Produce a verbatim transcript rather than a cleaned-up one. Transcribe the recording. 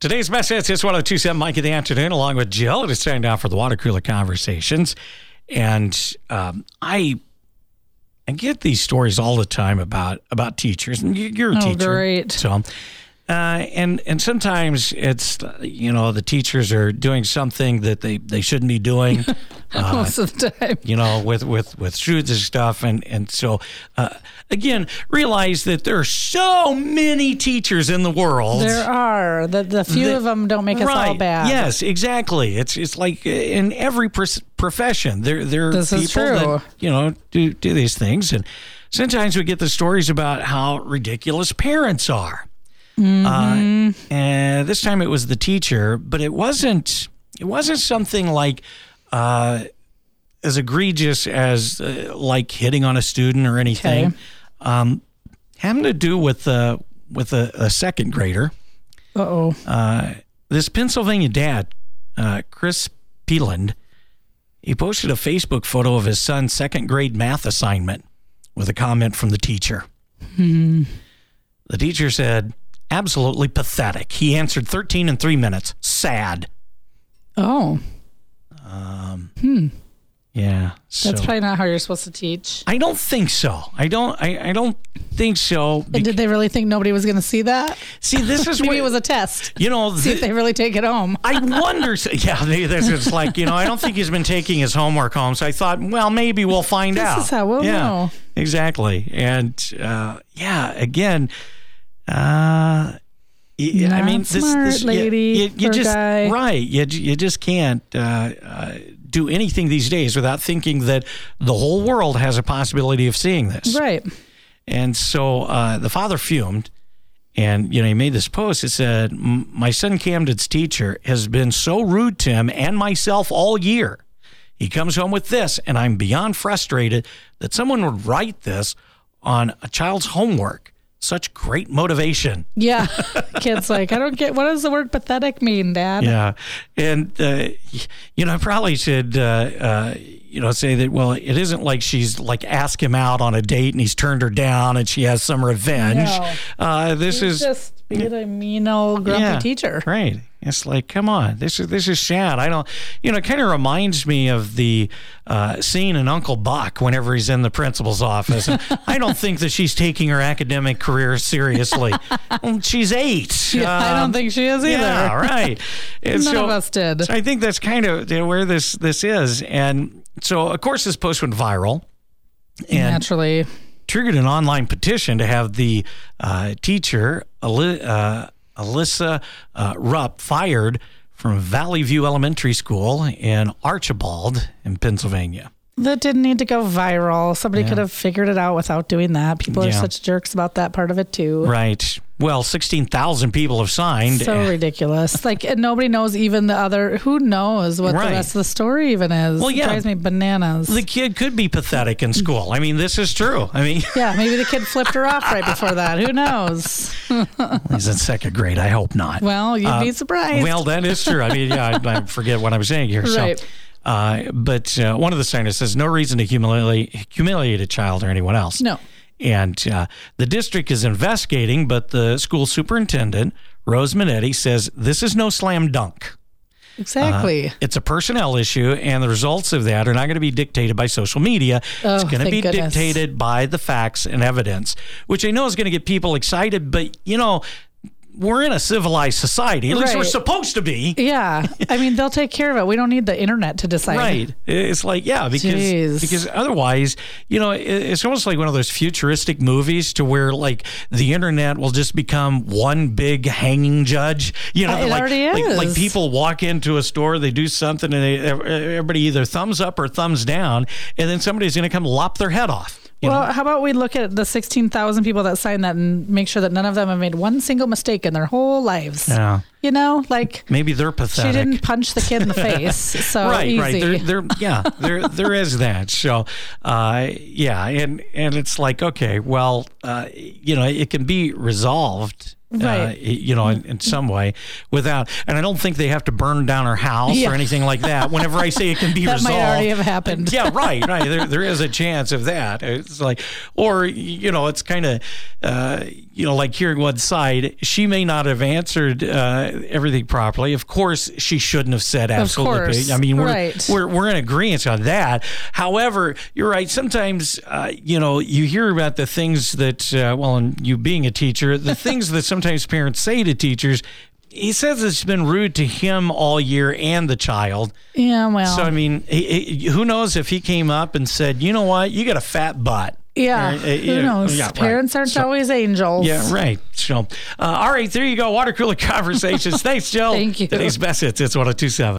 Today's best hits is one oh two point seven Mike in the afternoon, along with Jill. It is time now for the water cooler conversations. And um, I I get these stories all the time about about teachers. And you're a oh, teacher. Great. So, uh, and and sometimes it's, you know, the teachers are doing something that they, they shouldn't be doing. Uh, Most of the time. You know, with, with, with students and stuff. And, and so, uh, again, realize that there are so many teachers in the world. There are. The, the few that, of them don't make us right, all bad. Yes, exactly. It's it's like in every pers- profession. There, there are this people is true. that, you know, do, do these things. And sometimes we get the stories about how ridiculous parents are. Mm-hmm. Uh, and this time it was the teacher, but it wasn't, it wasn't something like, uh, as egregious as uh, like hitting on a student or anything. Okay. Um, having to do with, uh, with a, a second grader. Uh-oh. Uh, this Pennsylvania dad, uh, Chris Peeland, he posted a Facebook photo of his son's second grade math assignment with a comment from the teacher. Hmm. The teacher said, absolutely pathetic. He answered thirteen in three minutes. Sad. Oh. Um, hmm. Yeah. That's so, probably not how you're supposed to teach. I don't think so. I don't. I, I don't think so. And did they really think nobody was going to see that? See, this is maybe what it was a test. You know, see the, if they really take it home. I wonder. Yeah, this is like, you know, I don't think he's been taking his homework home. So I thought, well, maybe we'll find this out. This is how we'll yeah, know. Exactly. And uh, yeah, again, uh, y- I mean, this, smart this lady, you, you, you just guy. right. You you just can't uh, uh, do anything these days without thinking that the whole world has a possibility of seeing this. Right. And so uh, the father fumed, and you know he made this post. It said, "My son Camden's teacher has been so rude to him and myself all year. He comes home with this, and I'm beyond frustrated that someone would write this on a child's homework. Such great motivation." Yeah. Kid's like, I don't get, what does the word pathetic mean, Dad? Yeah. And, uh, you know, I probably should, uh, uh, you know, say that, well, it isn't like she's like asked him out on a date and he's turned her down and she has some revenge. No. Uh, this He's is just being a mean old grumpy yeah, teacher. Right. It's like, come on, this is this is sad. I don't, you know, it kind of reminds me of the uh, scene in Uncle Buck whenever he's in the principal's office. And I don't think that she's taking her academic career seriously. Well, she's eight. Yeah, um, I don't think she is either. Yeah, right. And None so, of us did. So I think that's kind of you know, where this this is. And so, of course, this post went viral. And naturally triggered an online petition to have the uh, teacher, uh, Alyssa uh, Rupp, fired from Valley View Elementary School in Archibald in Pennsylvania. That didn't need to go viral. Somebody Yeah. could have figured it out without doing that. People are Yeah. such jerks about that part of it too. Right. Well, sixteen thousand people have signed. So ridiculous. Like, and nobody knows even the other, who knows what Right. the rest of the story even is. Well, yeah. It drives me bananas. The kid could be pathetic in school. I mean, this is true. I mean, yeah, maybe the kid flipped her off right before that. Who knows? he's in second grade. I hope not. Well, you'd Uh, be surprised. Well, that is true. I mean, yeah, I, I forget what I'm saying here. Right. So, uh, but uh, one of the signers says no reason to humiliate, humiliate a child or anyone else. No. And uh, the district is investigating, but the school superintendent, Rose Minetti, says this is no slam dunk. Exactly. Uh, it's a personnel issue, and the results of that are not going to be dictated by social media. Oh, it's going to thank be goodness. dictated by the facts and evidence, which I know is going to get people excited, but, you know, we're in a civilized society. At least Right. we're supposed to be. Yeah. I mean, they'll take care of it. We don't need the internet to decide. Right. It's like, yeah, because Jeez. because otherwise, you know, it, it's almost like one of those futuristic movies to where like the internet will just become one big hanging judge. You know, Uh, it like, already like, is. like people walk into a store, they do something, and they, everybody either thumbs up or thumbs down, and then somebody's going to come lop their head off. You Well, know? how about we look at the sixteen thousand people that signed that and make sure that none of them have made one single mistake in their whole lives? Yeah. You know, like Maybe they're pathetic. she didn't punch the kid in the face. So right, easy. right. There, there, yeah, there, there is that. So, uh, yeah, and and it's like, okay, well, uh, you know, it can be resolved. Right. uh, you know, in, in some way without, and I don't think they have to burn down her house Yeah. or anything like that. Whenever I say it can be That resolved. might already have happened. Yeah, right, right. There, there is a chance of that. It's like, or, you know, it's kind of, uh, you know, like hearing one side, she may not have answered uh, everything properly. Of course, she shouldn't have said absolutely. course. I mean, we're, Right. we're, we're in agreement on that. However, you're right. Sometimes, uh, you know, you hear about the things that, uh, well, and you being a teacher, the things that sometimes parents say to teachers. He says it's been rude to him all year and the child. Yeah, well. So, I mean, he, he, who knows if he came up and said, you know what, you got a fat butt. yeah, Uh, uh, who yeah, knows? yeah, right. Parents aren't So- always angels. Yeah, right. So, uh, all right, there you go. Water cooler conversations. Thanks, Jill. Thank you. Today's best hits. It's one oh two seven.